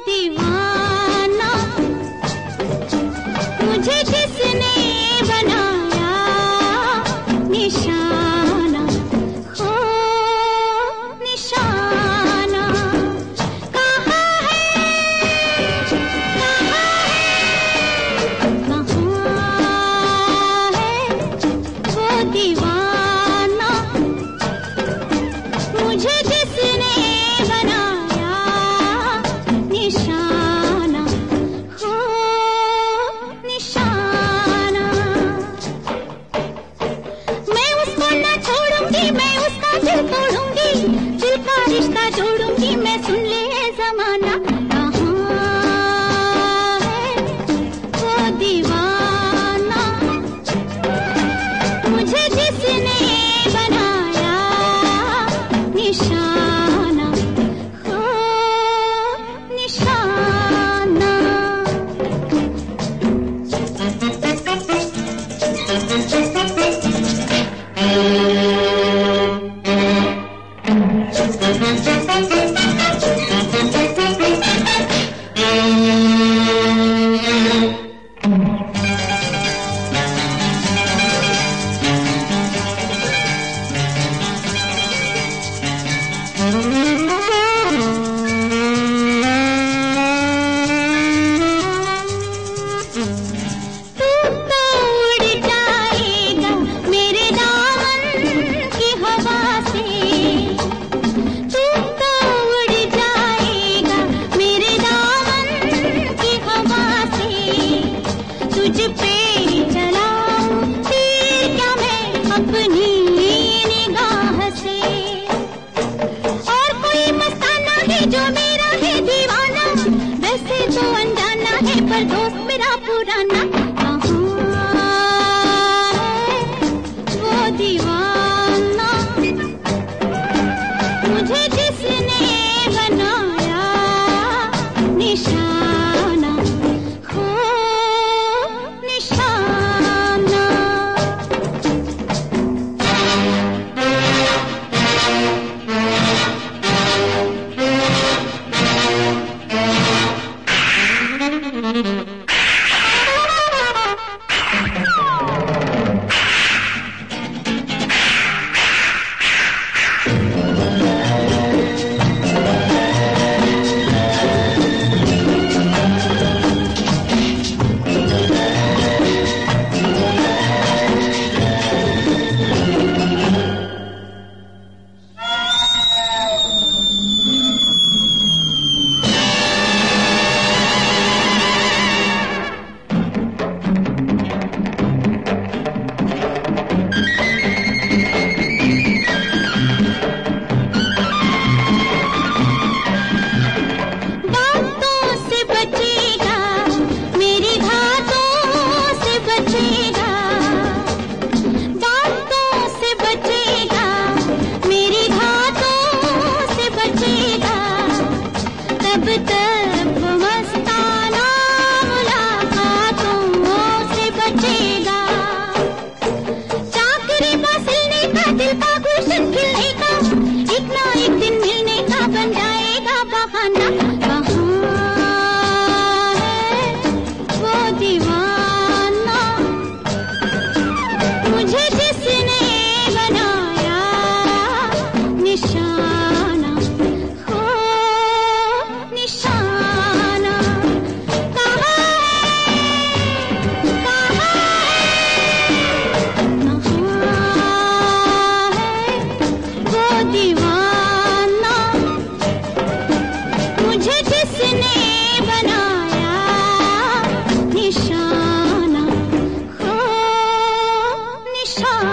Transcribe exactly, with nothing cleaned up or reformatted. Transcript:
दीवाना मुझे जिसने बनाया निशाना हो निशाना कहाँ है कहाँ है वो दीवाना मुझे जिसने बनाया निशाना हो निशाना मैं उसको न छोड़ूंगी मैं उसका दिल तोड़ूंगी दिल का रिश्ता जोड़ूंगी मैं सुन ले जमाना कहाँ है वो दीवाना मुझे जिसने बनाया निशाना हो निशाना पर दोस्त मेरा पुराना कहाँ है वो दीवाना मुझे जिसने बनाया निशाना हो निशाना निशाना हो निशाना